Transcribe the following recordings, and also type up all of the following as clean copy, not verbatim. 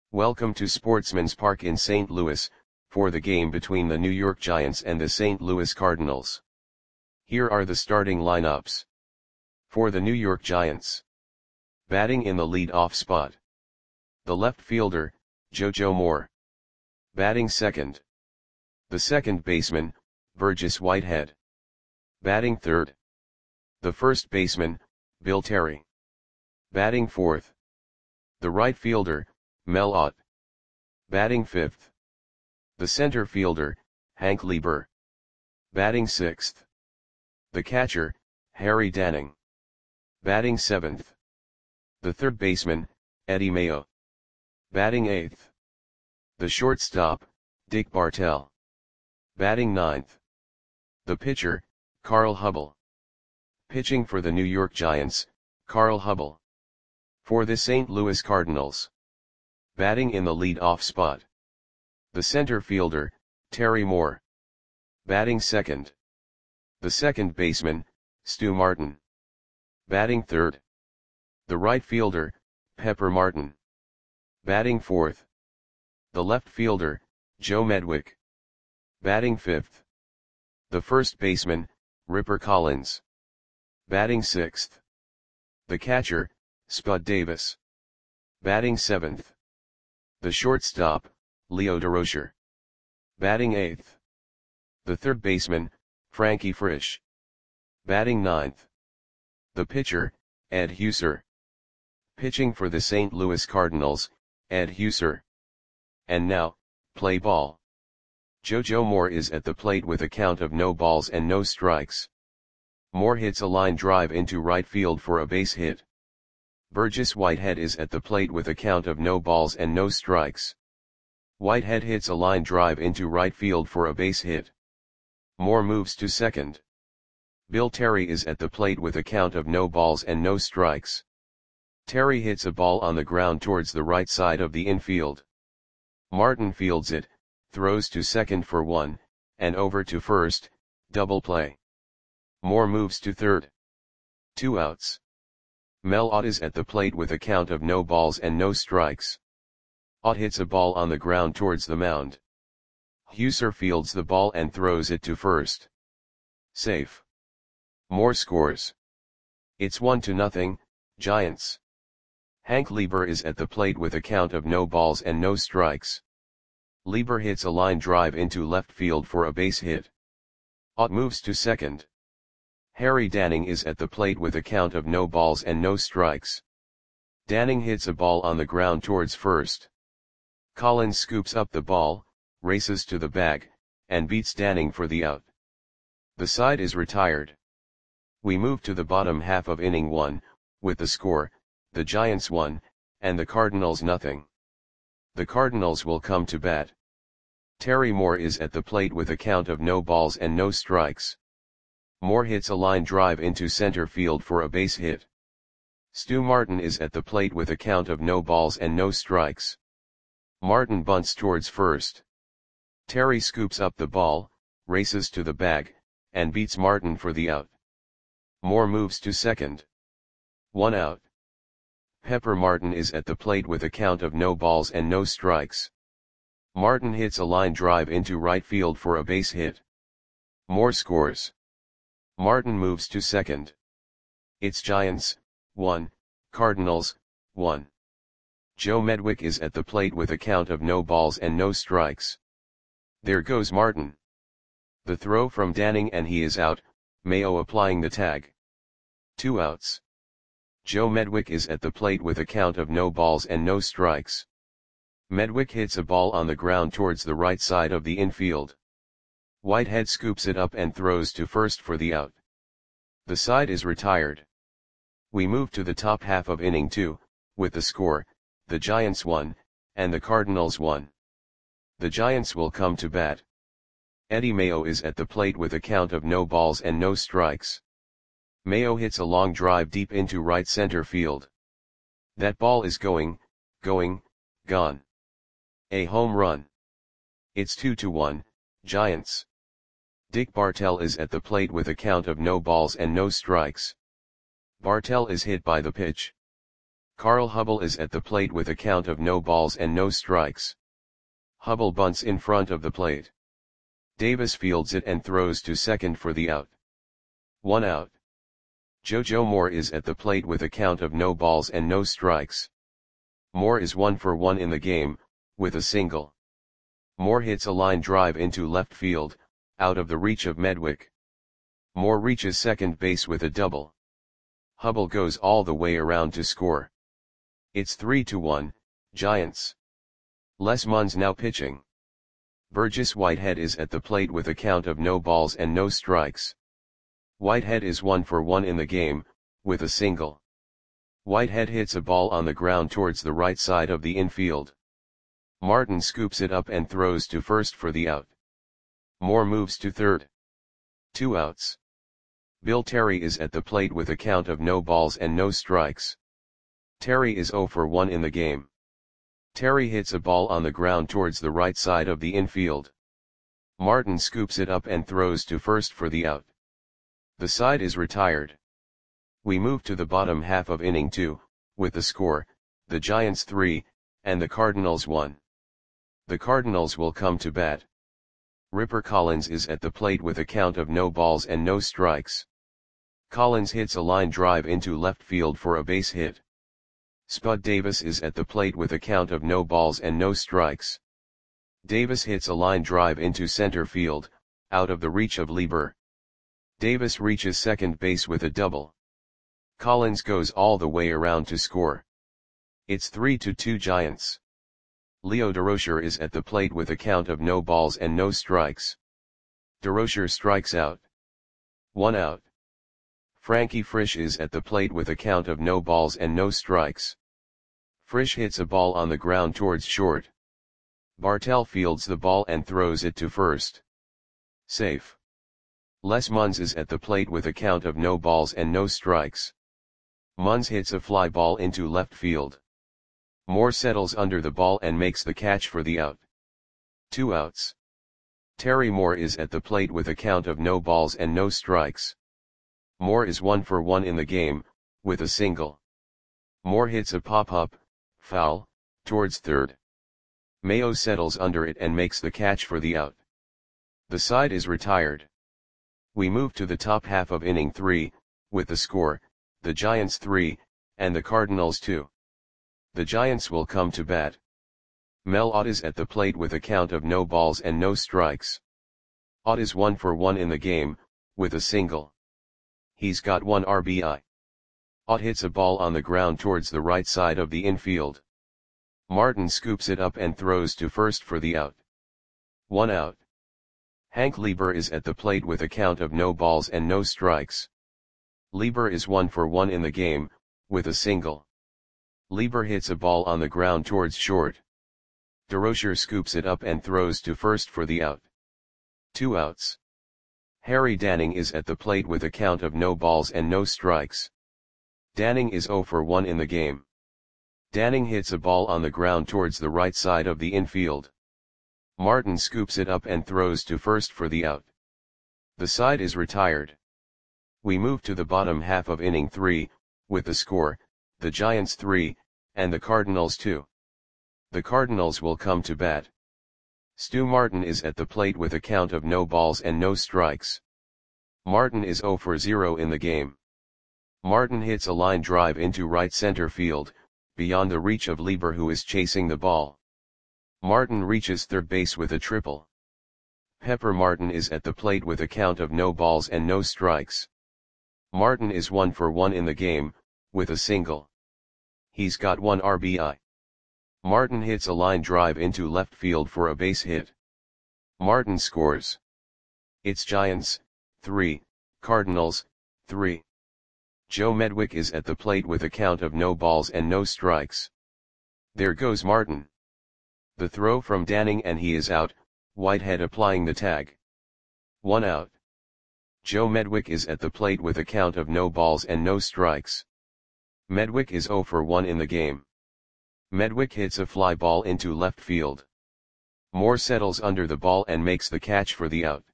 Welcome to Sportsman's Park in St. Louis, for the game between the New York Giants and the St. Louis Cardinals. Here are the starting lineups. For the New York Giants. Batting in the lead-off spot. The left fielder, JoJo Moore. Batting second. The second baseman, Burgess Whitehead. Batting third. The first baseman, Bill Terry. Batting fourth. The right fielder, Mel Ott. Batting fifth. The center fielder, Hank Lieber. Batting sixth. The catcher, Harry Danning. Batting seventh. The third baseman, Eddie Mayo. Batting eighth. The shortstop, Dick Bartell. Batting ninth. The pitcher, Carl Hubbell. Pitching for the New York Giants, Carl Hubbell. For the St. Louis Cardinals. Batting in the lead-off spot. The center fielder, Terry Moore. Batting second. The second baseman, Stu Martin. Batting third. The right fielder, Pepper Martin. Batting fourth. The left fielder, Joe Medwick. Batting fifth. The first baseman, Ripper Collins. Batting sixth. The catcher, Spud Davis. Batting seventh. The shortstop, Leo Durocher. Batting eighth. The third baseman, Frankie Frisch. Batting ninth. The pitcher, Ed Husser. Pitching for the St. Louis Cardinals, Ed Husser. And now, play ball. JoJo Moore is at the plate with a count of no balls and no strikes. Moore hits a line drive into right field for a base hit. Burgess Whitehead is at the plate with a count of no balls and no strikes. Whitehead hits a line drive into right field for a base hit. Moore moves to second. Bill Terry is at the plate with a count of no balls and no strikes. Terry hits a ball on the ground towards the right side of the infield. Martin fields it, throws to second for one, and over to first, double play. Moore moves to third. 2 outs. Mel Ott is at the plate with a count of no balls and no strikes. Ott hits a ball on the ground towards the mound. Husser fields the ball and throws it to first. Safe. Moore scores. It's 1-0, Giants. Hank Lieber is at the plate with a count of no balls and no strikes. Lieber hits a line drive into left field for a base hit. Ott moves to second. Harry Danning is at the plate with a count of no balls and no strikes. Danning hits a ball on the ground towards first. Collins scoops up the ball, races to the bag, and beats Danning for the out. The side is retired. We move to the bottom half of inning 1, with the score, the Giants 1, and the Cardinals 0. The Cardinals will come to bat. Terry Moore is at the plate with a count of no balls and no strikes. Moore hits a line drive into center field for a base hit. Stu Martin is at the plate with a count of no balls and no strikes. Martin bunts towards first. Terry scoops up the ball, races to the bag, and beats Martin for the out. Moore moves to second. 1 out. Pepper Martin is at the plate with a count of no balls and no strikes. Martin hits a line drive into right field for a base hit. Moore scores. Martin moves to second. It's Giants, 1, Cardinals, 1. Joe Medwick is at the plate with a count of no balls and no strikes. There goes Martin. The throw from Danning and he is out, Mayo applying the tag. 2 outs. Joe Medwick is at the plate with a count of no balls and no strikes. Medwick hits a ball on the ground towards the right side of the infield. Whitehead scoops it up and throws to first for the out. The side is retired. We move to the top half of inning 2, with the score, the Giants 1, and the Cardinals 1. The Giants will come to bat. Eddie Mayo is at the plate with a count of no balls and no strikes. Mayo hits a long drive deep into right center field. That ball is going, gone. A home run. It's 2-1, Giants. Dick Bartell is at the plate with a count of no balls and no strikes. Bartell is hit by the pitch. Carl Hubbell is at the plate with a count of no balls and no strikes. Hubbell bunts in front of the plate. Davis fields it and throws to second for the out. 1 out. JoJo Moore is at the plate with a count of no balls and no strikes. Moore is 1 for 1 in the game, with a single. Moore hits a line drive into left field, out of the reach of Medwick. Moore reaches second base with a double. Hubbell goes all the way around to score. It's 3-1, Giants. Les Munns now pitching. Burgess Whitehead is at the plate with a count of no balls and no strikes. Whitehead is 1 for 1 in the game, with a single. Whitehead hits a ball on the ground towards the right side of the infield. Martin scoops it up and throws to first for the out. Moore moves to third. 2 outs. Bill Terry is at the plate with a count of no balls and no strikes. Terry is 0 for 1 in the game. Terry hits a ball on the ground towards the right side of the infield. Martin scoops it up and throws to first for the out. The side is retired. We move to the bottom half of inning 2, with the score, the Giants 3, and the Cardinals 1. The Cardinals will come to bat. Ripper Collins is at the plate with a count of no balls and no strikes. Collins hits a line drive into left field for a base hit. Spud Davis is at the plate with a count of no balls and no strikes. Davis hits a line drive into center field, out of the reach of Lieber. Davis reaches second base with a double. Collins goes all the way around to score. It's 3-2 Giants. Leo Durocher is at the plate with a count of no balls and no strikes. Durocher strikes out. 1 out. Frankie Frisch is at the plate with a count of no balls and no strikes. Frisch hits a ball on the ground towards short. Bartell fields the ball and throws it to first. Safe. Les Munns is at the plate with a count of no balls and no strikes. Munns hits a fly ball into left field. Moore settles under the ball and makes the catch for the out. 2 outs. Terry Moore is at the plate with a count of no balls and no strikes. Moore is 1 for 1 in the game, with a single. Moore hits a pop-up, foul, towards third. Mayo settles under it and makes the catch for the out. The side is retired. We move to the top half of inning 3, with the score, the Giants 3, and the Cardinals 2. The Giants will come to bat. Mel Ott is at the plate with a count of no balls and no strikes. Ott is 1 for 1 in the game, with a single. He's got 1 RBI. Ott hits a ball on the ground towards the right side of the infield. Martin scoops it up and throws to first for the out. 1 out. Hank Lieber is at the plate with a count of no balls and no strikes. Lieber is 1 for 1 in the game, with a single. Lieber hits a ball on the ground towards short. Durocher scoops it up and throws to first for the out. 2 outs. Harry Danning is at the plate with a count of no balls and no strikes. Danning is 0 for 1 in the game. Danning hits a ball on the ground towards the right side of the infield. Martin scoops it up and throws to first for the out. The side is retired. We move to the bottom half of inning 3, with the score, the Giants 3, and the Cardinals 2. The Cardinals will come to bat. Stu Martin is at the plate with a count of no balls and no strikes. Martin is 0 for 0 in the game. Martin hits a line drive into right center field, beyond the reach of Lieber who is chasing the ball. Martin reaches third base with a triple. Pepper Martin is at the plate with a count of no balls and no strikes. Martin is 1 for 1 in the game, with a single. He's got 1 RBI. Martin hits a line drive into left field for a base hit. Martin scores. It's Giants, 3, Cardinals, 3. Joe Medwick is at the plate with a count of no balls and no strikes. There goes Martin. The throw from Danning and he is out, Whitehead applying the tag. 1 out. Joe Medwick is at the plate with a count of no balls and no strikes. Medwick is 0 for 1 in the game. Medwick hits a fly ball into left field. Moore settles under the ball and makes the catch for the out.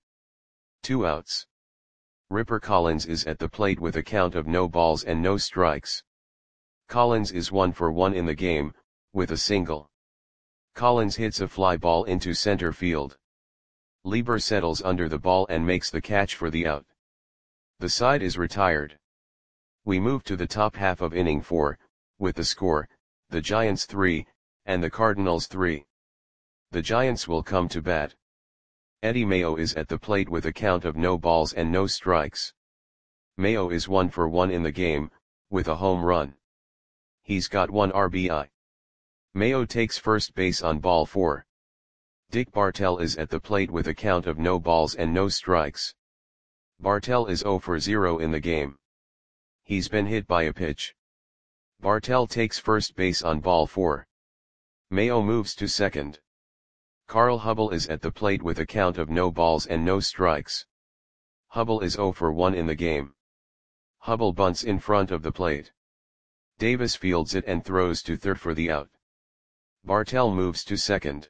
2 outs. Ripper Collins is at the plate with a count of no balls and no strikes. Collins is 1 for 1 in the game, with a single. Collins hits a fly ball into center field. Lieber settles under the ball and makes the catch for the out. The side is retired. We move to the top half of inning 4, with the score, the Giants 3, and the Cardinals 3. The Giants will come to bat. Eddie Mayo is at the plate with a count of no balls and no strikes. Mayo is 1 for 1 in the game, with a home run. He's got 1 RBI. Mayo takes first base on ball 4. Dick Bartell is at the plate with a count of no balls and no strikes. Bartell is 0 for 0 in the game. He's been hit by a pitch. Bartell takes first base on ball 4. Mayo moves to second. Carl Hubble is at the plate with a count of no balls and no strikes. Hubble is 0 for 1 in the game. Hubble bunts in front of the plate. Davis fields it and throws to third for the out. Bartell moves to second.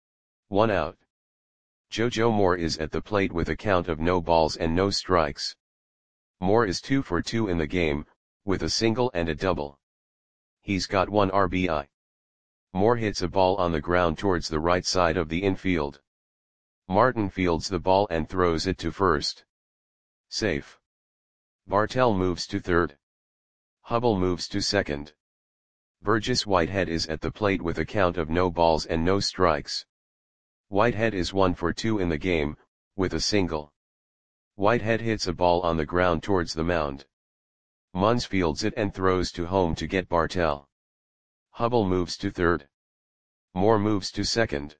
1 out. JoJo Moore is at the plate with a count of no balls and no strikes. Moore is 2 for 2 in the game, with a single and a double. He's got 1 RBI. Moore hits a ball on the ground towards the right side of the infield. Martin fields the ball and throws it to first. Safe. Bartell moves to third. Hubble moves to second. Burgess Whitehead is at the plate with a count of no balls and no strikes. Whitehead is 1 for 2 in the game, with a single. Whitehead hits a ball on the ground towards the mound. Munz fields it and throws to home to get Bartell. Hubble moves to third. Moore moves to second.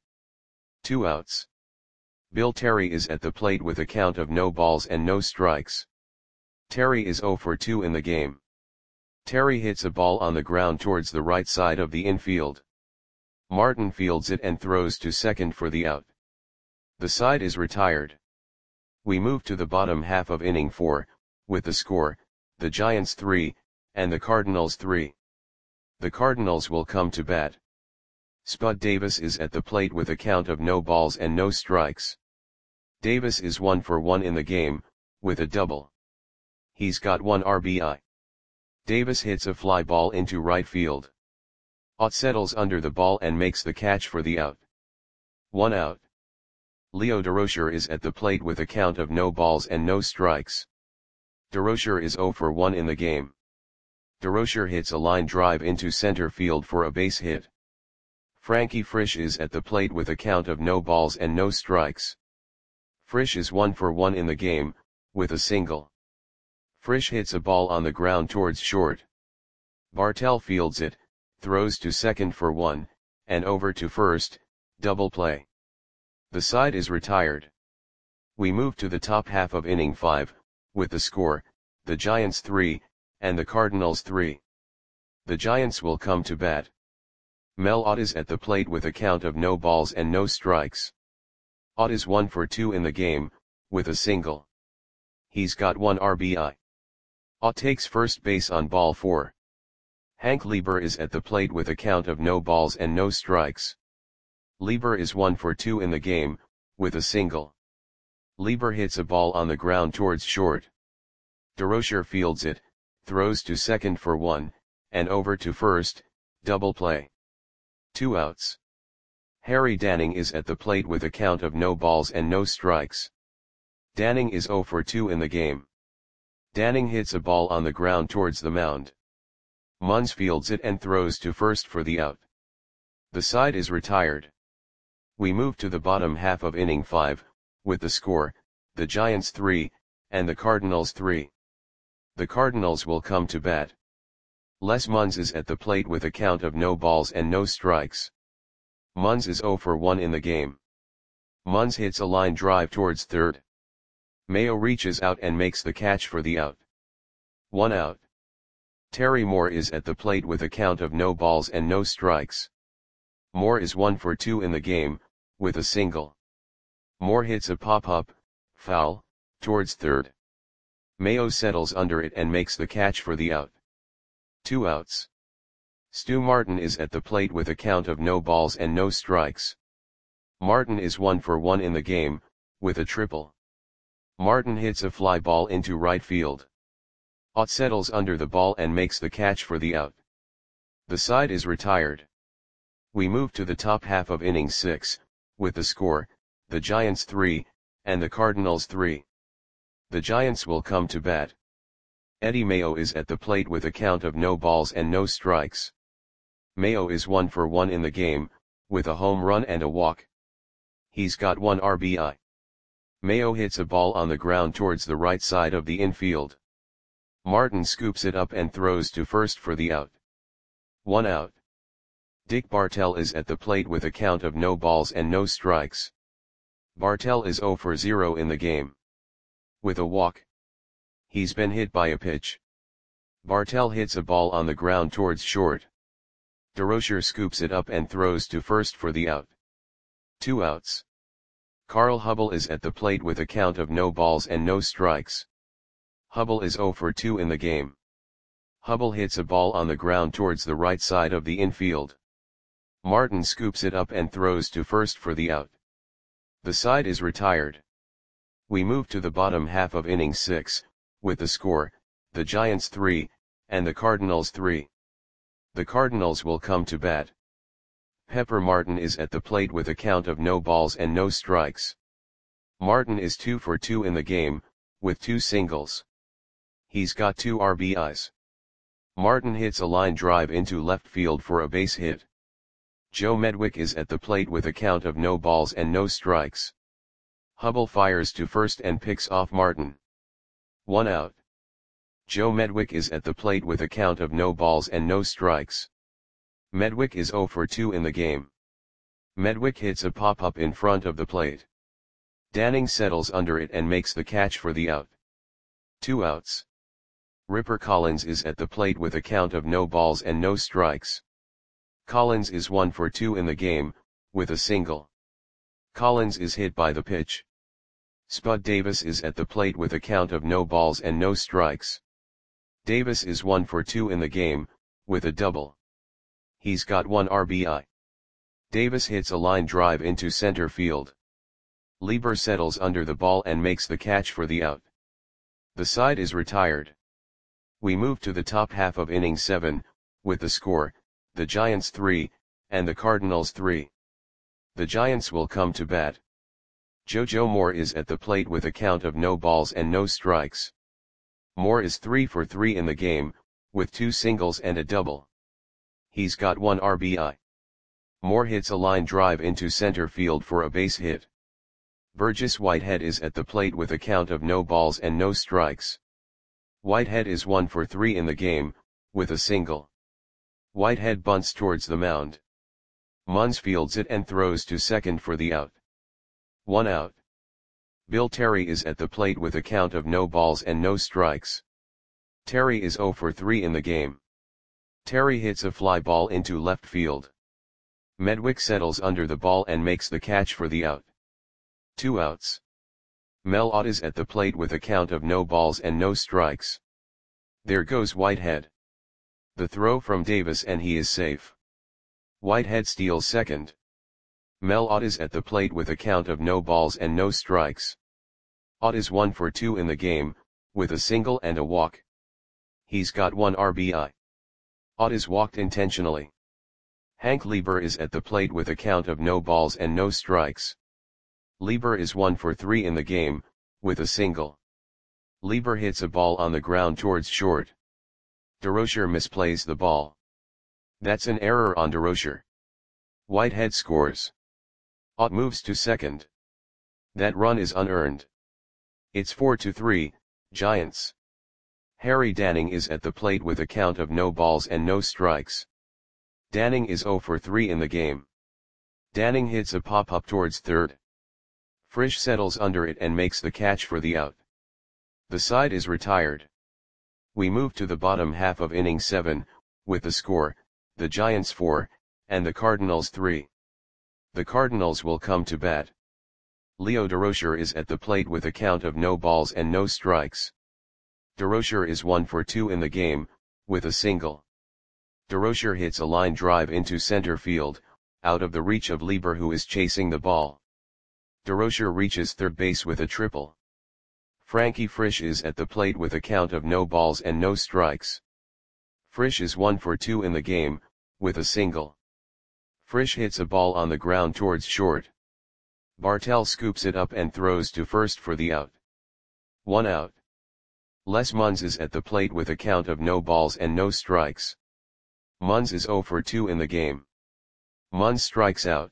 2 outs. Bill Terry is at the plate with a count of no balls and no strikes. Terry is 0 for 2 in the game. Terry hits a ball on the ground towards the right side of the infield. Martin fields it and throws to second for the out. The side is retired. We move to the bottom half of inning 4, with the score, the Giants 3, and the Cardinals 3. The Cardinals will come to bat. Spud Davis is at the plate with a count of no balls and no strikes. Davis is 1 for 1 in the game, with a double. He's got 1 RBI. Davis hits a fly ball into right field. Ott settles under the ball and makes the catch for the out. 1 out. Leo Durocher is at the plate with a count of no balls and no strikes. Durocher is 0 for 1 in the game. Durocher hits a line drive into center field for a base hit. Frankie Frisch is at the plate with a count of no balls and no strikes. Frisch is 1 for 1 in the game, with a single. Frisch hits a ball on the ground towards short. Bartell fields it, throws to second for 1, and over to first, double play. The side is retired. We move to the top half of inning 5, with the score, the Giants 3, and the Cardinals 3. The Giants will come to bat. Mel Ott is at the plate with a count of no balls and no strikes. Ott is 1 for 2 in the game, with a single. He's got 1 RBI. Ott takes first base on ball 4. Hank Lieber is at the plate with a count of no balls and no strikes. Lieber is 1 for 2 in the game, with a single. Lieber hits a ball on the ground towards short. Durocher fields it, throws to second for 1, and over to first, double play. 2 outs. Harry Danning is at the plate with a count of no balls and no strikes. Danning is 0 for 2 in the game. Danning hits a ball on the ground towards the mound. Munz fields it and throws to first for the out. The side is retired. We move to the bottom half of inning 5, with the score, the Giants 3, and the Cardinals 3. The Cardinals will come to bat. Les Munz is at the plate with a count of no balls and no strikes. Munz is 0 for 1 in the game. Munz hits a line drive towards third. Mayo reaches out and makes the catch for the out. 1 out. Terry Moore is at the plate with a count of no balls and no strikes. Moore is 1 for 2 in the game, with a single. Moore hits a pop-up, foul, towards third. Mayo settles under it and makes the catch for the out. 2 outs. Stu Martin is at the plate with a count of no balls and no strikes. Martin is 1 for 1 in the game, with a triple. Martin hits a fly ball into right field. Ott settles under the ball and makes the catch for the out. The side is retired. We move to the top half of inning 6, with the score, the Giants 3, and the Cardinals 3. The Giants will come to bat. Eddie Mayo is at the plate with a count of no balls and no strikes. Mayo is 1 for 1 in the game, with a home run and a walk. He's got 1 RBI. Mayo hits a ball on the ground towards the right side of the infield. Martin scoops it up and throws to first for the out. 1 out. Dick Bartell is at the plate with a count of no balls and no strikes. Bartell is 0 for 0 in the game. With a walk. He's been hit by a pitch. Bartell hits a ball on the ground towards short. DeRocher scoops it up and throws to first for the out. 2 outs. Carl Hubbell is at the plate with a count of no balls and no strikes. Hubbell is 0 for 2 in the game. Hubbell hits a ball on the ground towards the right side of the infield. Martin scoops it up and throws to first for the out. The side is retired. We move to the bottom half of inning 6, with the score, the Giants 3, and the Cardinals 3. The Cardinals will come to bat. Pepper Martin is at the plate with a count of no balls and no strikes. Martin is 2 for 2 in the game, with 2 singles. He's got 2 RBIs. Martin hits a line drive into left field for a base hit. Joe Medwick is at the plate with a count of no balls and no strikes. Hubbell fires to first and picks off Martin. 1 out. Joe Medwick is at the plate with a count of no balls and no strikes. Medwick is 0 for 2 in the game. Medwick hits a pop-up in front of the plate. Danning settles under it and makes the catch for the out. 2 outs. Ripper Collins is at the plate with a count of no balls and no strikes. Collins is 1 for 2 in the game, with a single. Collins is hit by the pitch. Spud Davis is at the plate with a count of no balls and no strikes. Davis is 1 for 2 in the game, with a double. He's got 1 RBI. Davis hits a line drive into center field. Lieber settles under the ball and makes the catch for the out. The side is retired. We move to the top half of inning 7, with the score, the Giants 3, and the Cardinals 3. The Giants will come to bat. JoJo Moore is at the plate with a count of no balls and no strikes. Moore is 3 for 3 in the game, with 2 singles and a double. He's got 1 RBI. Moore hits a line drive into center field for a base hit. Burgess Whitehead is at the plate with a count of no balls and no strikes. Whitehead is 1 for 3 in the game, with a single. Whitehead bunts towards the mound. Munns fields it and throws to second for the out. 1 out. Bill Terry is at the plate with a count of no balls and no strikes. Terry is 0 for 3 in the game. Terry hits a fly ball into left field. Medwick settles under the ball and makes the catch for the out. 2 outs. Mel Ott is at the plate with a count of no balls and no strikes. There goes Whitehead. The throw from Davis and he is safe. Whitehead steals second. Mel Ott is at the plate with a count of no balls and no strikes. Ott is 1 for 2 in the game, with a single and a walk. He's got 1 RBI. Ott is walked intentionally. Hank Lieber is at the plate with a count of no balls and no strikes. Lieber is 1 for 3 in the game, with a single. Lieber hits a ball on the ground towards short. DeRocher misplays the ball. That's an error on DeRocher. Whitehead scores. Ott moves to second. That run is unearned. It's 4-3, Giants. Harry Danning is at the plate with a count of no balls and no strikes. Danning is 0 for 3 in the game. Danning hits a pop-up towards third. Frisch settles under it and makes the catch for the out. The side is retired. We move to the bottom half of inning 7, with the score, the Giants 4, and the Cardinals 3. The Cardinals will come to bat. Leo DeRocher is at the plate with a count of no balls and no strikes. DeRocher is 1 for 2 in the game, with a single. DeRocher hits a line drive into center field, out of the reach of Lieber who is chasing the ball. DeRocher reaches third base with a triple. Frankie Frisch is at the plate with a count of no balls and no strikes. Frisch is 1 for 2 in the game, with a single. Frisch hits a ball on the ground towards short. Bartel scoops it up and throws to first for the out. 1 out. Les Munz is at the plate with a count of no balls and no strikes. Munz is 0 for 2 in the game. Munz strikes out.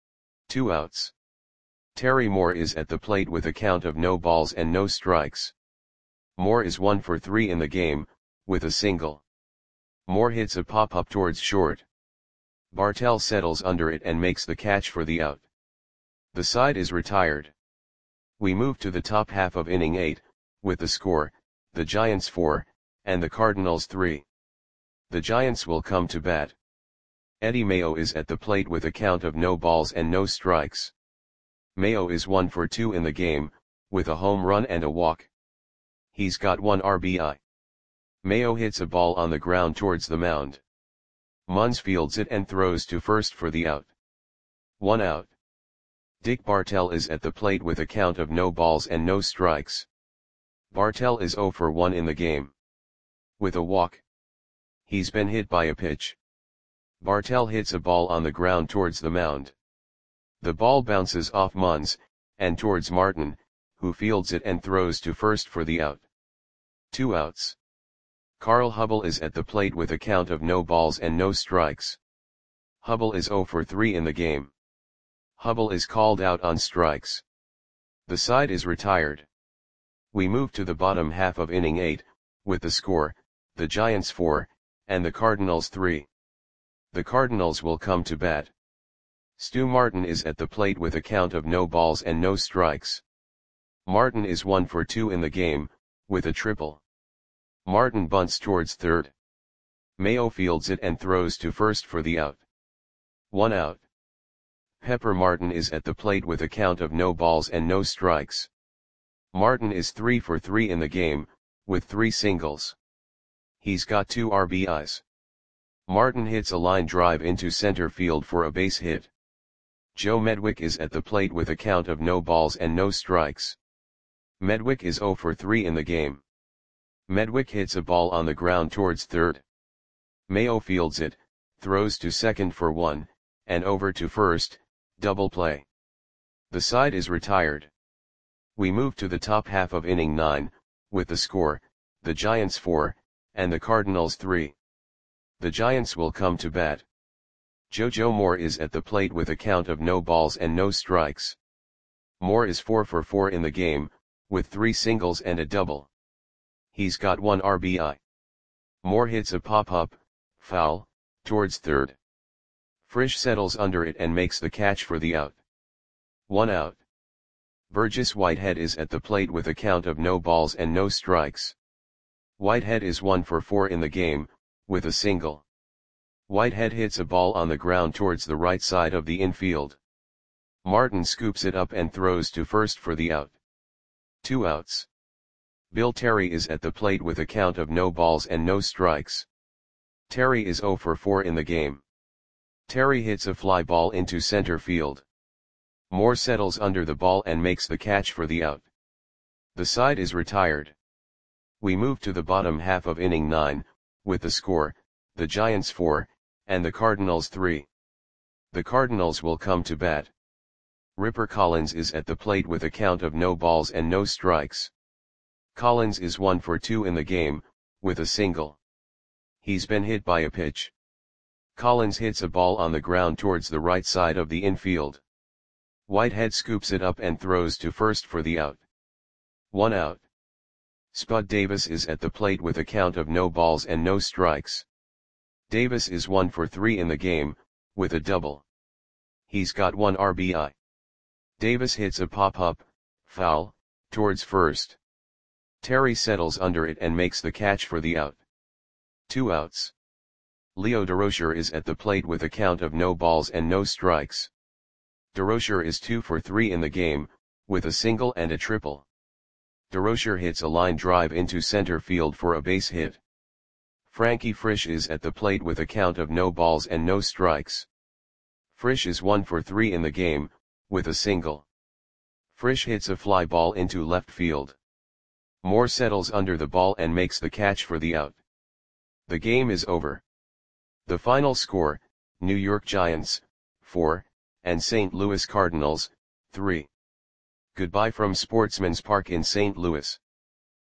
2 outs. Terry Moore is at the plate with a count of no balls and no strikes. Moore is 1 for 3 in the game, with a single. Moore hits a pop-up towards short. Bartel settles under it and makes the catch for the out. The side is retired. We move to the top half of inning 8, with the score, the Giants 4, and the Cardinals 3. The Giants will come to bat. Eddie Mayo is at the plate with a count of no balls and no strikes. Mayo is 1 for 2 in the game, with a home run and a walk. He's got 1 RBI. Mayo hits a ball on the ground towards the mound. Munz fields it and throws to first for the out. 1 out. Dick Bartel is at the plate with a count of no balls and no strikes. Bartel is 0 for 1 in the game. With a walk. He's been hit by a pitch. Bartel hits a ball on the ground towards the mound. The ball bounces off Munz, and towards Martin, who fields it and throws to first for the out. 2 outs. Carl Hubbell is at the plate with a count of no balls and no strikes. Hubbell is 0 for 3 in the game. Hubbell is called out on strikes. The side is retired. We move to the bottom half of inning 8, with the score, the Giants 4, and the Cardinals 3. The Cardinals will come to bat. Stu Martin is at the plate with a count of no balls and no strikes. Martin is 1 for 2 in the game, with a triple. Martin bunts towards third. Mayo fields it and throws to first for the out. 1 out. Pepper Martin is at the plate with a count of no balls and no strikes. Martin is 3 for 3 in the game, with 3 singles. He's got 2 RBIs. Martin hits a line drive into center field for a base hit. Joe Medwick is at the plate with a count of no balls and no strikes. Medwick is 0 for 3 in the game. Medwick hits a ball on the ground towards third. Mayo fields it, throws to second for 1, and over to first, double play. The side is retired. We move to the top half of inning 9, with the score, the Giants 4, and the Cardinals 3. The Giants will come to bat. JoJo Moore is at the plate with a count of no balls and no strikes. Moore is 4 for 4 in the game, with 3 singles and a double. He's got 1 RBI. Moore hits a pop-up, foul, towards third. Frisch settles under it and makes the catch for the out. 1 out. Burgess Whitehead is at the plate with a count of no balls and no strikes. Whitehead is 1 for 4 in the game, with a single. Whitehead hits a ball on the ground towards the right side of the infield. Martin scoops it up and throws to first for the out. 2 outs. Bill Terry is at the plate with a count of no balls and no strikes. Terry is 0 for 4 in the game. Terry hits a fly ball into center field. Moore settles under the ball and makes the catch for the out. The side is retired. We move to the bottom half of inning 9, with the score, the Giants 4, and the Cardinals 3. The Cardinals will come to bat. Ripper Collins is at the plate with a count of no balls and no strikes. Collins is 1 for 2 in the game, with a single. He's been hit by a pitch. Collins hits a ball on the ground towards the right side of the infield. Whitehead scoops it up and throws to first for the out. 1 out. Spud Davis is at the plate with a count of no balls and no strikes. Davis is 1 for 3 in the game, with a double. He's got 1 RBI. Davis hits a pop-up, foul, towards first. Terry settles under it and makes the catch for the out. 2 outs. Leo Durocher is at the plate with a count of no balls and no strikes. Durocher is 2 for 3 in the game, with a single and a triple. Durocher hits a line drive into center field for a base hit. Frankie Frisch is at the plate with a count of no balls and no strikes. Frisch is 1 for 3 in the game, with a single. Frisch hits a fly ball into left field. Moore settles under the ball and makes the catch for the out. The game is over. The final score, New York Giants, 4, and St. Louis Cardinals, 3. Goodbye from Sportsman's Park in St. Louis.